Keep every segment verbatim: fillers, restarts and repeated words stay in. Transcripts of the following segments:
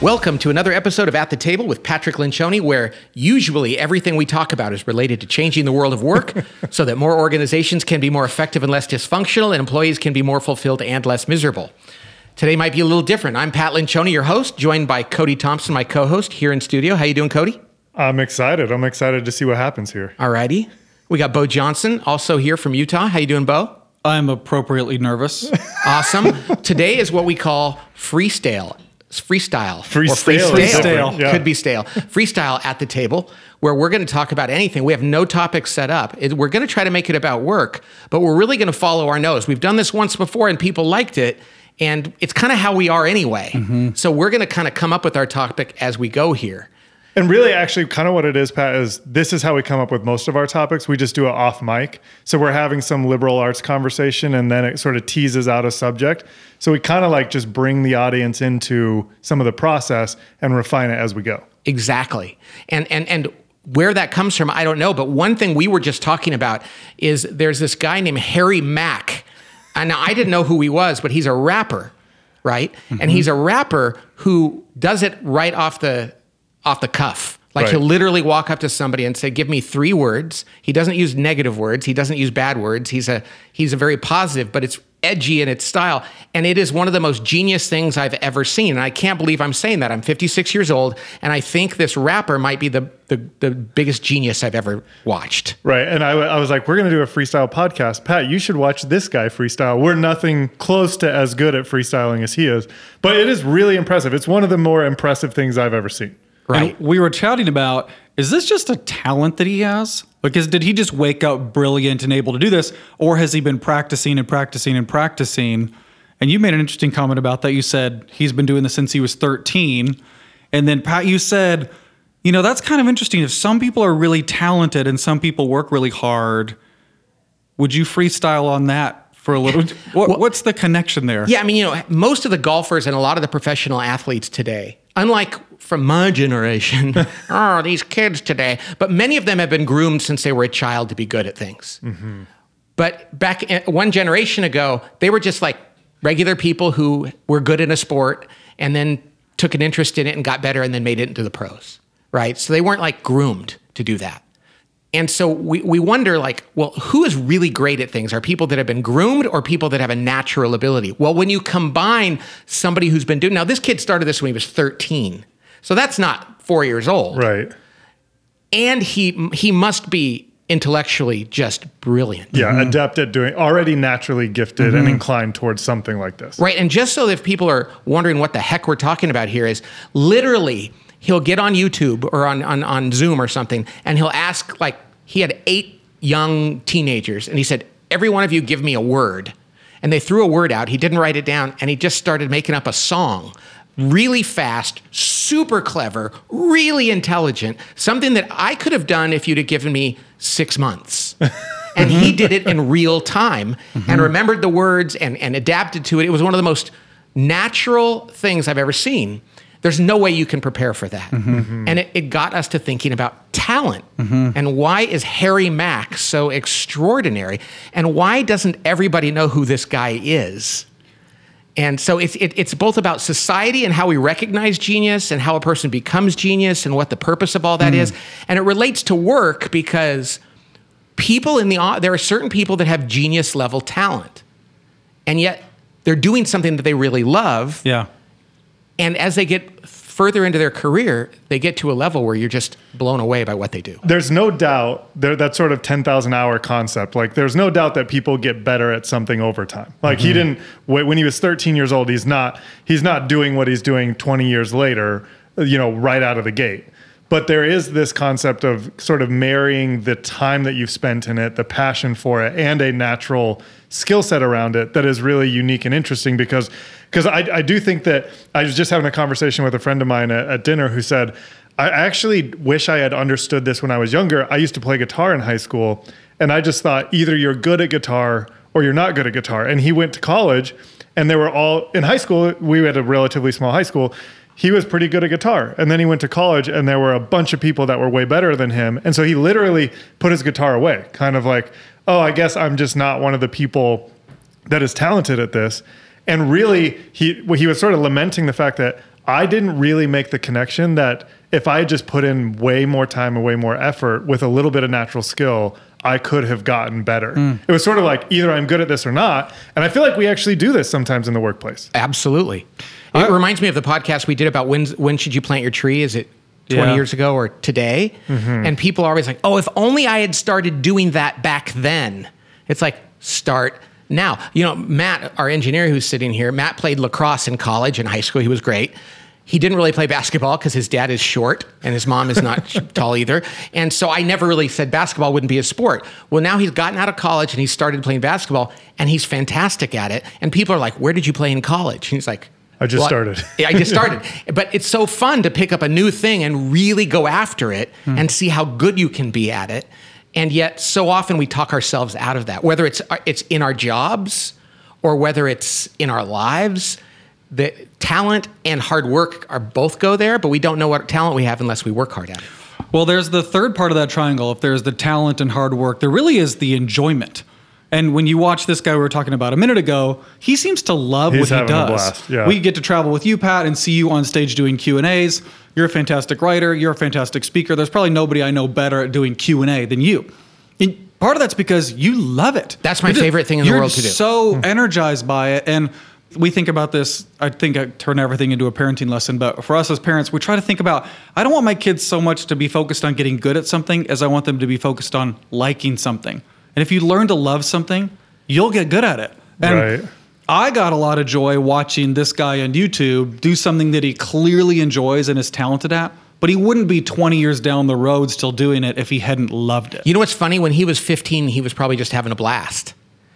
Welcome to another episode of At the Table with Patrick Lencioni, where usually everything we talk about is related to changing the world of work so that more organizations can be more effective and less dysfunctional, and employees can be more fulfilled and less miserable. Today might be a little different. I'm Pat Lencioni, your host, joined by Cody Thompson, my co-host, here in studio. How you doing, Cody? I'm excited. I'm excited to see what happens here. All righty. We got Bo Johnson, also here from Utah. How you doing, Bo? I'm appropriately nervous. Awesome. Today is what we call freestyle. Freestyle. Freestyle. Or freestyle. Freestyle. Yeah. Could be stale. Freestyle at the table, where we're going to talk about anything. We have no topics set up. It, we're going to try to make it about work, but we're really going to follow our nose. We've done this once before and people liked it, and it's kind of how we are anyway. Mm-hmm. So we're going to kind of come up with our topic as we go here. And really, actually, kind of what it is, Pat, is this is how we come up with most of our topics. We just do it off mic. So we're having some liberal arts conversation, and then it sort of teases out a subject. So we kind of like just bring the audience into some of the process and refine it as we go. Exactly. And and and where that comes from, I don't know. But one thing we were just talking about is there's this guy named Harry Mack. And now I didn't know who he was, but he's a rapper, right? Mm-hmm. And he's a rapper who does it right off the off the cuff. Like Right. he'll literally walk up to somebody and say, give me three words. He doesn't use negative words. He doesn't use bad words. He's a he's a very positive, but it's edgy in its style. And it is one of the most genius things I've ever seen. And I can't believe I'm saying that. I'm fifty-six years old, and I think this rapper might be the the, the biggest genius I've ever watched. Right. And I, I was like, we're going to do a freestyle podcast. Pat, you should watch this guy freestyle. We're nothing close to as good at freestyling as he is, but it is really impressive. It's one of the more impressive things I've ever seen. Right. And we were chatting about, is this just a talent that he has? Because did he just wake up brilliant and able to do this? Or has he been practicing and practicing and practicing? And you made an interesting comment about that. You said he's been doing this since he was thirteen. And then Pat, you said, you know, that's kind of interesting. If some people are really talented and some people work really hard, would you freestyle on that for a little? What, Well, what's the connection there? Yeah, I mean, you know, most of the golfers and a lot of the professional athletes today, unlike from my generation, oh, these kids today, but many of them have been groomed since they were a child to be good at things. Mm-hmm. But back in, one generation ago, they were just like regular people who were good in a sport and then took an interest in it and got better and then made it into the pros, right? So they weren't like groomed to do that. And so we, we wonder, like, well, who is really great at things? Are people that have been groomed or people that have a natural ability? Well, when you combine somebody who's been doing, now this kid started this when he was thirteen. So that's not four years old. Right. And he he must be intellectually just brilliant. Yeah. Mm-hmm. Adept at doing, already naturally gifted mm-hmm. and inclined towards something like this. Right. And just so that if people are wondering what the heck we're talking about here is literally he'll get on YouTube or on, on, on Zoom or something, and he'll ask, like, he had eight young teenagers, and he said, every one of you give me a word. And they threw a word out. He didn't write it down, and he just started making up a song really fast, super clever, really intelligent, something that I could have done if you'd have given me six months. And he did it in real time mm-hmm. and remembered the words and, and adapted to it. It was one of the most natural things I've ever seen. There's no way you can prepare for that. Mm-hmm. And it, it got us to thinking about talent. Mm-hmm. And why is Harry Mack so extraordinary? And why doesn't everybody know who this guy is? And so it's it, it's both about society and how we recognize genius and how a person becomes genius and what the purpose of all that mm. is. And it relates to work because people in the, there are certain people that have genius level talent. And yet they're doing something that they really love. Yeah. And as they get further into their career, they get to a level where you're just blown away by what they do. There's no doubt there, that sort of ten thousand hour concept. Like there's no doubt that people get better at something over time. Like mm-hmm. he didn't, when he was thirteen years old, he's not, he's not doing what he's doing twenty years later, you know, right out of the gate. But there is this concept of sort of marrying the time that you've spent in it, the passion for it, and a natural skill set around it that is really unique and interesting because because I, I do think that I was just having a conversation with a friend of mine at, at dinner who said, I actually wish I had understood this when I was younger. I used to play guitar in high school, and I just thought either you're good at guitar or you're not good at guitar. And he went to college, and they were all, in high school, we had a relatively small high school, he was pretty good at guitar. And then he went to college, and there were a bunch of people that were way better than him. And so he literally put his guitar away, kind of like, oh, I guess I'm just not one of the people that is talented at this. And really, he he was sort of lamenting the fact that I didn't really make the connection that if I just put in way more time and way more effort with a little bit of natural skill, I could have gotten better. Mm. It was sort of like either I'm good at this or not. And I feel like we actually do this sometimes in the workplace. Absolutely. It I, reminds me of the podcast we did about when, when should you plant your tree? Is it twenty yeah. years ago or today? Mm-hmm. And people are always like, oh, if only I had started doing that back then. It's like, start now. You know, Matt, our engineer who's sitting here, Matt played lacrosse in college and high school. He was great. He didn't really play basketball because his dad is short and his mom is not tall either. And so I never really said basketball wouldn't be a sport. Well, now he's gotten out of college and he started playing basketball and he's fantastic at it. And people are like, where did you play in college? And he's like, I just well, started. I just started. But it's so fun to pick up a new thing and really go after it hmm. and see how good you can be at it. And yet so often we talk ourselves out of that, whether it's it's in our jobs or whether it's in our lives. The talent and hard work are both go there, but we don't know what talent we have unless we work hard at it. Well, there's the third part of that triangle. If there's the talent and hard work, there really is the enjoyment. And when you watch this guy we were talking about a minute ago, he seems to love He's what he does. A blast. Yeah. We get to travel with you, Pat, and see you on stage doing Q and A's. You're a fantastic writer. You're a fantastic speaker. There's probably nobody I know better at doing Q and A than you. And part of that's because you love it. That's my you're favorite just, thing in the world to do. You're so energized by it. And we think about this, I think I turn everything into a parenting lesson, but for us as parents, we try to think about, I don't want my kids so much to be focused on getting good at something as I want them to be focused on liking something. And if you learn to love something, you'll get good at it. And right. I got a lot of joy watching this guy on YouTube do something that he clearly enjoys and is talented at, but he wouldn't be twenty years down the road still doing it if he hadn't loved it. You know what's funny? When he was fifteen, he was probably just having a blast.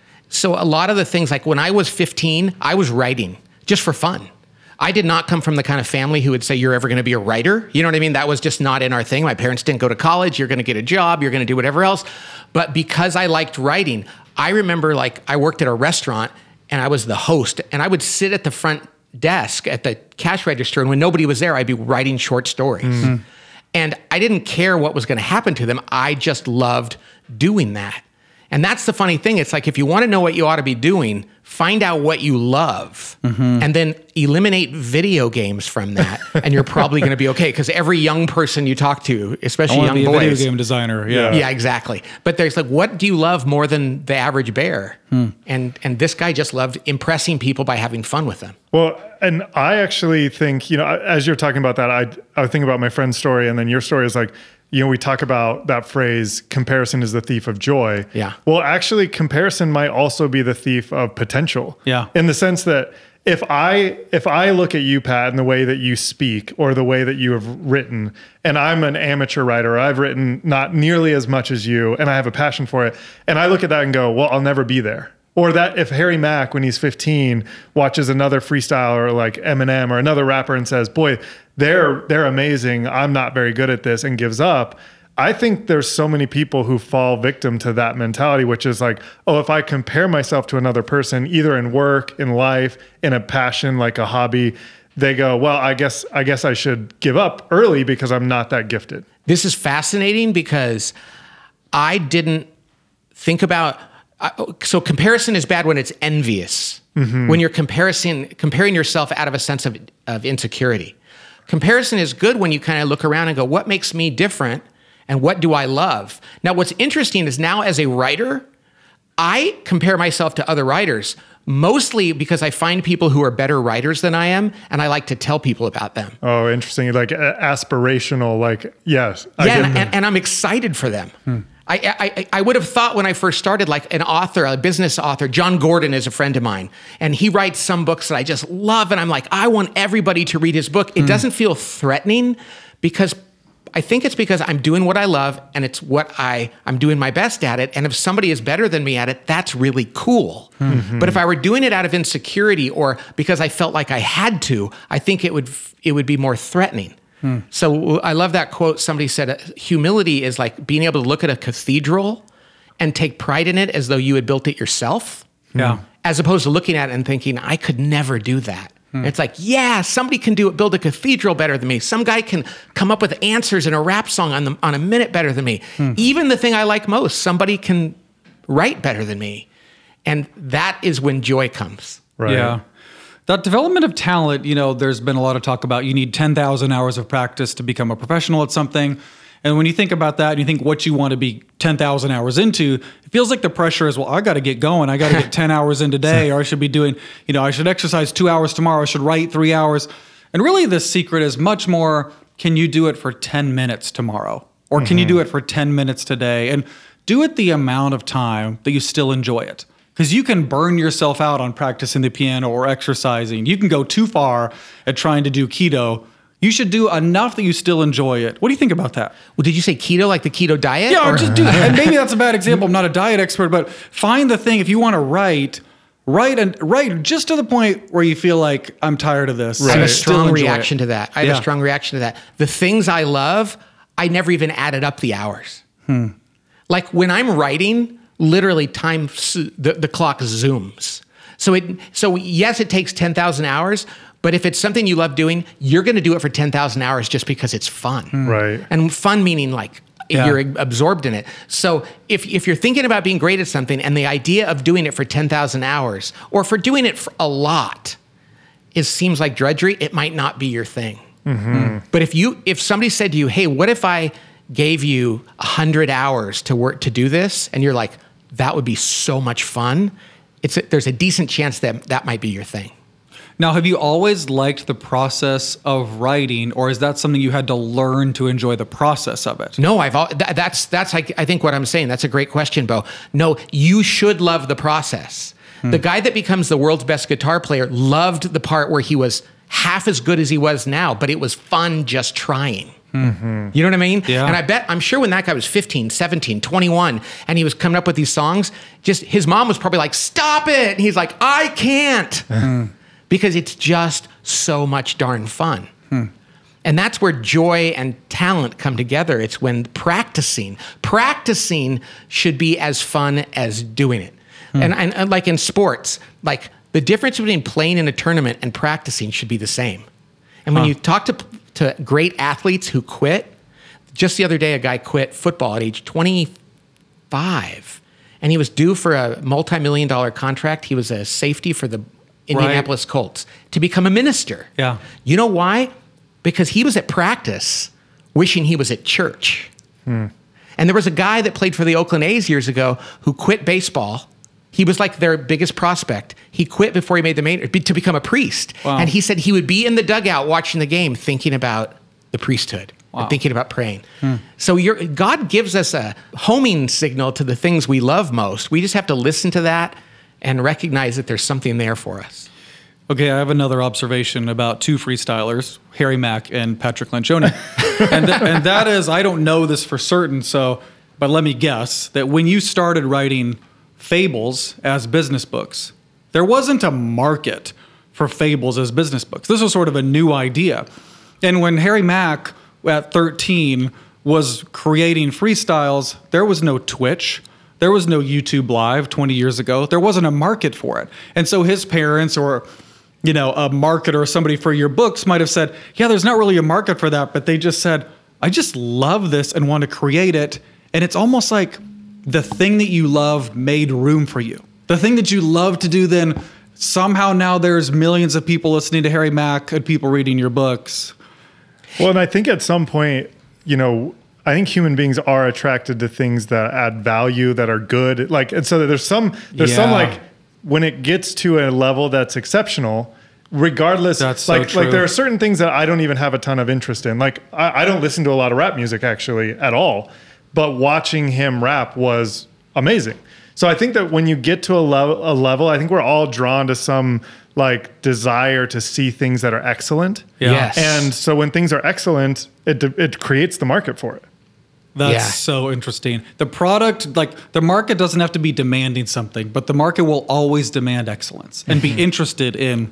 So a lot of the things, like when I was fifteen, I was writing just for fun. I did not come from the kind of family who would say, you're ever going to be a writer. You know what I mean? That was just not in our thing. My parents didn't go to college. You're going to get a job. You're going to do whatever else. But because I liked writing, I remember like I worked at a restaurant and I was the host and I would sit at the front desk at the cash register. And when nobody was there, I'd be writing short stories. Mm-hmm. And I didn't care what was going to happen to them. I just loved doing that. And that's the funny thing. It's like, if you want to know what you ought to be doing, find out what you love mm-hmm. and then eliminate video games from that. And you're probably going to be okay. Because every young person you talk to, especially I young be boys. A video game designer. Yeah. Yeah, exactly. But there's like, what do you love more than the average bear? Hmm. And and this guy just loved impressing people by having fun with them. Well, and I actually think, you know, as you're talking about that, I I think about my friend's story, and then your story is like, you know, we talk about that phrase, comparison is the thief of joy. Yeah. Well, actually, comparison might also be the thief of potential. Yeah. In the sense that if I if I look at you, Pat, and the way that you speak or the way that you have written, and I'm an amateur writer, I've written not nearly as much as you, and I have a passion for it, and I look at that and go, well, I'll never be there. Or that if Harry Mack, when he's fifteen, watches another freestyler like Eminem or another rapper and says, boy, they're they're amazing, I'm not very good at this, and gives up. I think there's so many people who fall victim to that mentality, which is like, oh, if I compare myself to another person, either in work, in life, in a passion, like a hobby, they go, well, I guess I guess I should give up early because I'm not that gifted. This is fascinating because I didn't think about... So comparison is bad when it's envious, mm-hmm. when you're comparing, comparing yourself out of a sense of, of insecurity. Comparison is good when you kind of look around and go, what makes me different and what do I love? Now, what's interesting is now as a writer, I compare myself to other writers, mostly because I find people who are better writers than I am, and I like to tell people about them. Oh, interesting. Like uh, aspirational, like, yes. Yeah, and, and, and I'm excited for them. Hmm. I, I I would have thought when I first started, like an author, a business author, John Gordon is a friend of mine, and he writes some books that I just love, and I'm like, I want everybody to read his book. It mm. doesn't feel threatening because I think it's because I'm doing what I love, and it's what I, I'm doing my best at it, and if somebody is better than me at it, that's really cool. Mm-hmm. But if I were doing it out of insecurity or because I felt like I had to, I think it would it would be more threatening. Hmm. So I love that quote. Somebody said, humility is like being able to look at a cathedral and take pride in it as though you had built it yourself. Yeah. As opposed to looking at it and thinking, I could never do that. Hmm. It's like, yeah, somebody can do it, build a cathedral better than me. Some guy can come up with answers in a rap song on, the, on a minute better than me. Hmm. Even the thing I like most, somebody can write better than me. And that is when joy comes. Right. Yeah. That development of talent, you know, there's been a lot of talk about you need ten thousand hours of practice to become a professional at something. And when you think about that and you think what you want to be ten thousand hours into, it feels like the pressure is, well, I got to get going. I got to get ten hours in today, or I should be doing, you know, I should exercise two hours tomorrow. I should write three hours. And really the secret is much more, can you do it for ten minutes tomorrow? Or can mm-hmm. you do it for ten minutes today? And do it the amount of time that you still enjoy it. Because you can burn yourself out on practicing the piano or exercising. You can go too far at trying to do keto. You should do enough that you still enjoy it. What do you think about that? Well, did you say keto, like the keto diet? Yeah, or, or just do that. And maybe that's a bad example. I'm not a diet expert, but find the thing. If you want to write, write and write just to the point where you feel like I'm tired of this. Right. I have a Still strong enjoy reaction it. to that. I have Yeah. a strong reaction to that. The things I love, I never even added up the hours. Hmm. Like when I'm writing, literally time the, the clock zooms. So it so yes, it takes ten thousand hours, but if it's something you love doing, you're going to do it for ten thousand hours just because it's fun. Right. And fun meaning like Yeah. you're absorbed in it. So if if you're thinking about being great at something and the idea of doing it for ten thousand hours or for doing it for a lot is seems like drudgery, it might not be your thing. Mm-hmm. But if you if somebody said to you, "Hey, what if I gave you one hundred hours to work to do this?" and you're like, "That would be so much fun." It's a, there's a decent chance that that might be your thing. Now, have you always liked the process of writing, or is that something you had to learn to enjoy the process of it? No, I've al- th- that's that's I, I think what I'm saying. That's a great question, Bo. No, you should love the process. Hmm. The guy that becomes the world's best guitar player loved the part where he was half as good as he was now, but it was fun just trying. Mm-hmm. You know what I mean? Yeah. And I bet, I'm sure when that guy was fifteen, seventeen, twenty-one, and he was coming up with these songs, just his mom was probably like, "Stop it." And he's like, "I can't." Mm-hmm. Because it's just so much darn fun. Hmm. And that's where joy and talent come together. It's when practicing, practicing should be as fun as doing it. Hmm. And, and, and like in sports, like the difference between playing in a tournament and practicing should be the same. And when huh. you talk to, to great athletes who quit, just the other day, a guy quit football at age twenty-five, and he was due for a multi-million dollar contract. He was a safety for the Indianapolis right. Colts to become a minister. Yeah. You know why? Because he was at practice wishing he was at church. Hmm. And there was a guy that played for the Oakland A's years ago who quit baseball. He was like their biggest prospect. He quit before he made the main to become a priest. Wow. And he said he would be in the dugout watching the game thinking about the priesthood. Wow. And thinking about praying. Hmm. So you're, God gives us a homing signal to the things we love most. We just have to listen to that and recognize that there's something there for us. Okay, I have another observation about two freestylers, Harry Mack and Patrick Lencioni. and, th- and that is, I don't know this for certain, so, but let me guess, that when you started writing fables as business books, there wasn't a market for fables as business books. This was sort of a new idea. And when Harry Mack at thirteen was creating freestyles, there was no Twitch. There was no YouTube Live twenty years ago. There wasn't a market for it. And so his parents or, you know, a marketer or somebody for your books might have said, yeah, there's not really a market for that. But they just said, I just love this and want to create it. And it's almost like the thing that you love made room for you. The thing that you love to do then, somehow now there's millions of people listening to Harry Mack and people reading your books. Well, and I think at some point, you know, I think human beings are attracted to things that add value, that are good. Like, and so there's some, there's Yeah. some like, when it gets to a level that's exceptional, regardless, That's so like, true. like there are certain things that I don't even have a ton of interest in. Like, I, I don't listen to a lot of rap music actually at all, but watching him rap was amazing. So I think that when you get to a level, a level, I think we're all drawn to some like desire to see things that are excellent. Yeah. Yes. And so when things are excellent, it it creates the market for it. That's Yeah. so interesting. The product, like the market doesn't have to be demanding something, but the market will always demand excellence and be interested in.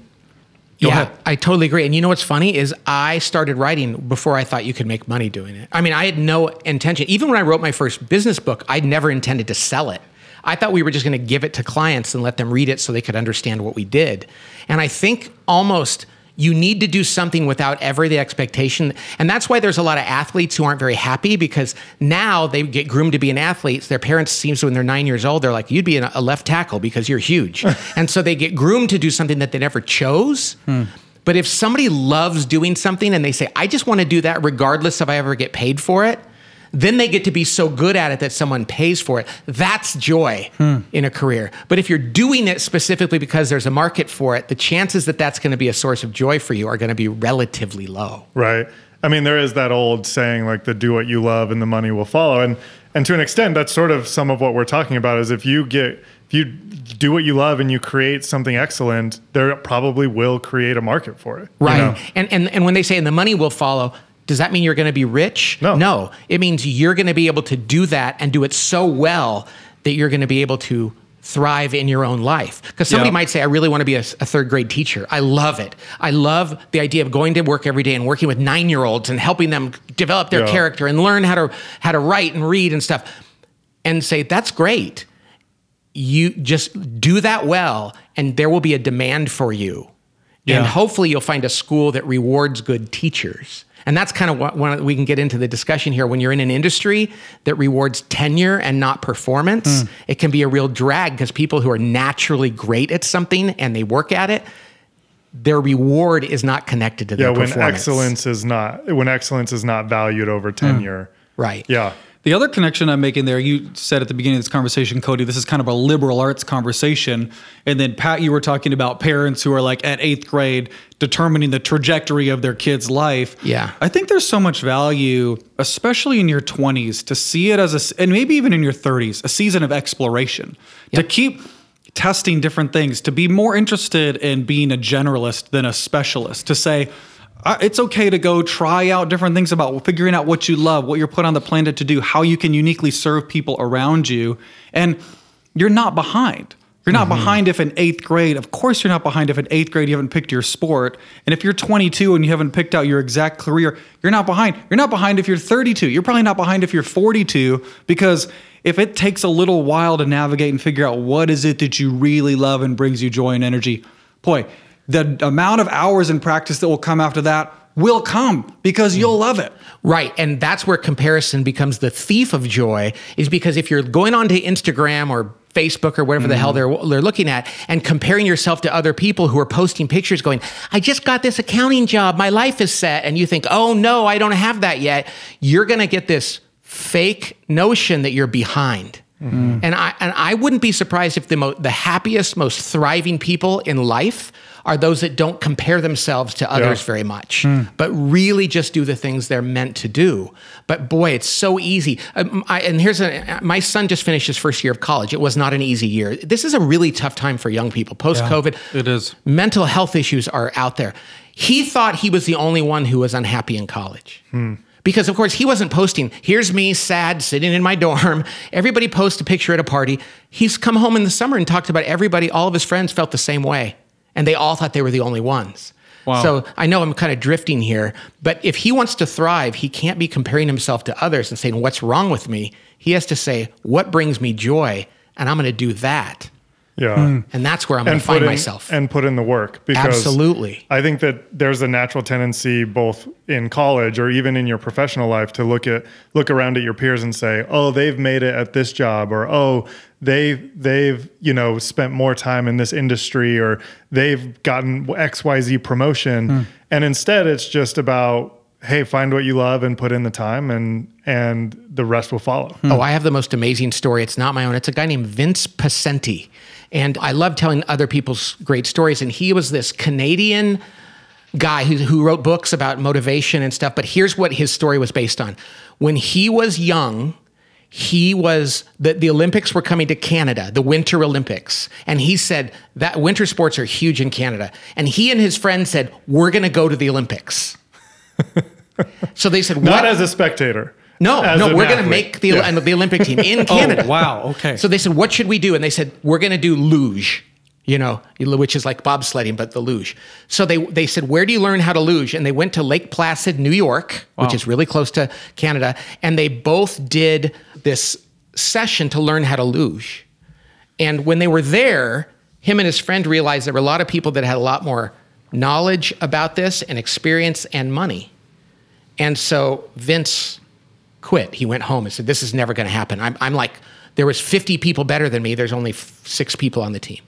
Go yeah, ahead. I totally agree. And you know what's funny is I started writing before I thought you could make money doing it. I mean, I had no intention. Even when I wrote my first business book, I never intended to sell it. I thought we were just going to give it to clients and let them read it so they could understand what we did. And I think almost You need to do something without ever the expectation. And that's why there's a lot of athletes who aren't very happy, because now they get groomed to be an athlete. Their parents seems to, when they're nine years old, they're like, you'd be a left tackle because you're huge. And so they get groomed to do something that they never chose. Hmm. But if somebody loves doing something and they say, I just want to do that regardless if I ever get paid for it, then they get to be so good at it that someone pays for it. That's joy hmm. in a career. But if you're doing it specifically because there's a market for it, the chances that that's going to be a source of joy for you are going to be relatively low. Right. I mean, there is that old saying, like, the do what you love and the money will follow. And and to an extent, that's sort of some of what we're talking about, is if you get, if you do what you love and you create something excellent, there probably will create a market for it. Right. You know? And, and, and when they say, and the money will follow, does that mean you're going to be rich? No. No. It means you're going to be able to do that and do it so well that you're going to be able to thrive in your own life. Because somebody Yeah. might say, I really want to be a, a third grade teacher. I love it. I love the idea of going to work every day and working with nine-year-olds and helping them develop their Yeah. character and learn how to how to write and read and stuff. And say, that's great. You just do that well, and there will be a demand for you. Yeah. And hopefully you'll find a school that rewards good teachers. And that's kind of what one, we can get into the discussion here. When you're in an industry that rewards tenure and not performance, mm. it can be a real drag, because people who are naturally great at something and they work at it, their reward is not connected to their yeah, when performance. excellence is not when excellence is not valued over tenure. Mm. Right. Yeah. The other connection I'm making there, you said at the beginning of this conversation, Cody, this is kind of a liberal arts conversation. And then Pat, you were talking about parents who are like at eighth grade determining the trajectory of their kid's life. Yeah. I think there's so much value, especially in your twenties, to see it as a, and maybe even in your thirties, a season of exploration. Yep. To keep testing different things, to be more interested in being a generalist than a specialist, to say, Uh, it's okay to go try out different things about figuring out what you love, what you're put on the planet to do, how you can uniquely serve people around you. And you're not behind. You're not mm-hmm. behind if in eighth grade, of course you're not behind if in eighth grade you haven't picked your sport. And if you're twenty-two and you haven't picked out your exact career, you're not behind. You're not behind if you're thirty-two. You're probably not behind if you're forty-two, because if it takes a little while to navigate and figure out what is it that you really love and brings you joy and energy, boy, the amount of hours in practice that will come after that will come, because you'll love it. Right. And that's where comparison becomes the thief of joy, is because if you're going onto Instagram or Facebook or whatever mm-hmm. the hell they're they're looking at and comparing yourself to other people who are posting pictures going, I just got this accounting job, my life is set. And you think, oh no, I don't have that yet. You're going to get this fake notion that you're behind. Mm-hmm. And I and I wouldn't be surprised if the mo- the happiest, most thriving people in life are those that don't compare themselves to others yeah. very much, mm. but really just do the things they're meant to do. But boy, it's so easy. Um, I, and here's a, my son just finished his first year of college. It was not an easy year. This is a really tough time for young people. Post-COVID, yeah, it is. Mental health issues are out there. He thought he was the only one who was unhappy in college. Hmm. Because, of course, he wasn't posting, here's me sad sitting in my dorm. Everybody posts a picture at a party. He's come home in the summer and talked about everybody, all of his friends felt the same way. And they all thought they were the only ones. Wow. So I know I'm kind of drifting here, but if he wants to thrive, he can't be comparing himself to others and saying, what's wrong with me? He has to say, what brings me joy? And I'm going to do that. Yeah. Mm. And that's where I'm going to find in, myself. And put in the work. Because absolutely. I think that there's a natural tendency both in college or even in your professional life to look at look around at your peers and say, oh, they've made it at this job, or oh, they they've, you know, spent more time in this industry, or they've gotten X Y Z promotion. Mm. And instead it's just about, hey, find what you love and put in the time, and and the rest will follow. Hmm. Oh, I have the most amazing story. It's not my own. It's a guy named Vince Pacenti. And I love telling other people's great stories. And he was this Canadian guy who, who wrote books about motivation and stuff. But here's what his story was based on. When he was young, he was, the, the Olympics were coming to Canada, the Winter Olympics. And he said that winter sports are huge in Canada. And he and his friends said, we're going to go to the Olympics. So they said, what? Not as a spectator. No, as no, we're going to athlete. make the, yeah. the Olympic team in Canada. Oh, wow. Okay. So they said, what should we do? And they said, we're going to do luge, you know, which is like bobsledding, but the luge. So they, they said, where do you learn how to luge? And they went to Lake Placid, New York, wow. which is really close to Canada. And they both did this session to learn how to luge. And when they were there, him and his friend realized there were a lot of people that had a lot more knowledge about this and experience and money. And so Vince quit. He went home and said, this is never going to happen. I'm, I'm like, there was fifty people better than me. There's only f- six people on the team.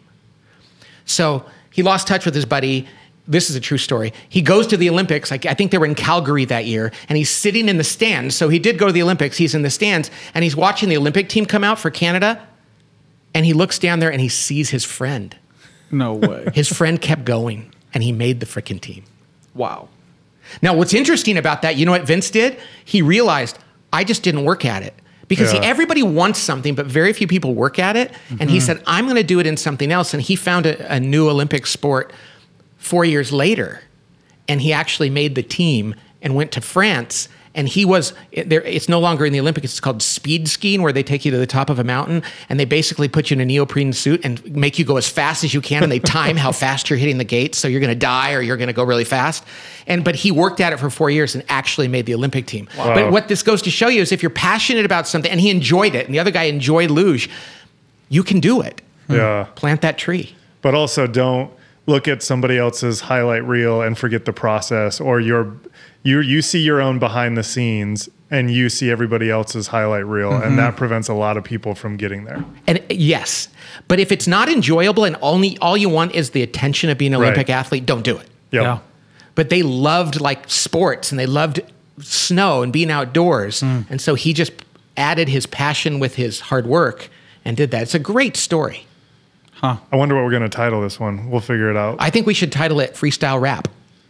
So he lost touch with his buddy. This is a true story. He goes to the Olympics. Like, I think they were in Calgary that year, and he's sitting in the stands. So he did go to the Olympics. He's in the stands, and he's watching the Olympic team come out for Canada, and he looks down there and he sees his friend. No way. His friend kept going, and he made the frickin' team. Wow. Now, what's interesting about that, you know what Vince did? He realized, I just didn't work at it. Because Yeah. he, everybody wants something, but very few people work at it. And he said, I'm going to do it in something else. And he found a, a new Olympic sport four years later. And he actually made the team and went to France. And he was, it, there, it's no longer in the Olympics. It's called speed skiing, where they take you to the top of a mountain and they basically put you in a neoprene suit and make you go as fast as you can. And they time how fast you're hitting the gates. So you're going to die or you're going to go really fast. And but he worked at it for four years and actually made the Olympic team. Wow. But what this goes to show you is if you're passionate about something, and he enjoyed it, and the other guy enjoyed luge, you can do it. Yeah. Plant that tree. But also don't look at somebody else's highlight reel and forget the process, or your you you see your own behind the scenes and you see everybody else's highlight reel, and that prevents a lot of people from getting there. And yes, but if it's not enjoyable and only all you want is the attention of being an Right. Olympic athlete, don't do it. Yep. Yeah. But they loved like sports and they loved snow and being outdoors. And so he just added his passion with his hard work and did that. It's a great story. I wonder what we're going to title this one. We'll figure it out. I think we should title it Freestyle Rap,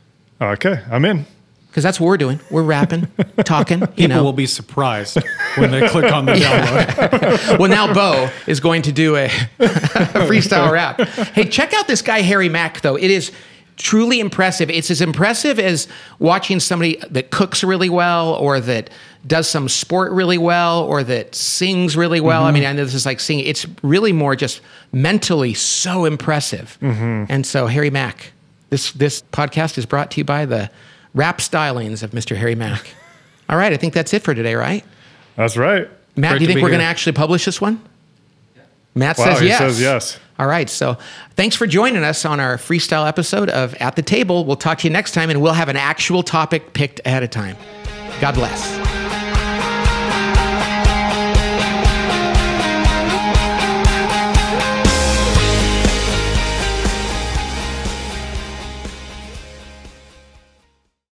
Okay, I'm in. because that's what we're doing. We're rapping, talking, you People know. will be surprised when they click on the download. Well, now Bo is going to do a, a freestyle rap. Hey, check out this guy, Harry Mack, though. It is truly impressive. It's as impressive as watching somebody that cooks really well, or that does some sport really well, or that sings really well. I mean, I know this is like singing. It's really more just mentally so impressive. And so, Harry Mack, this, this podcast is brought to you by the rap stylings of Mister Harry Mack. All right, I think that's it for today, right? That's right. Matt, Great do you to think be we're going to here. actually publish this one? Matt Wow, says he yes. says yes. All right, so thanks for joining us on our freestyle episode of At the Table. We'll talk to you next time, and we'll have an actual topic picked ahead of time. God bless.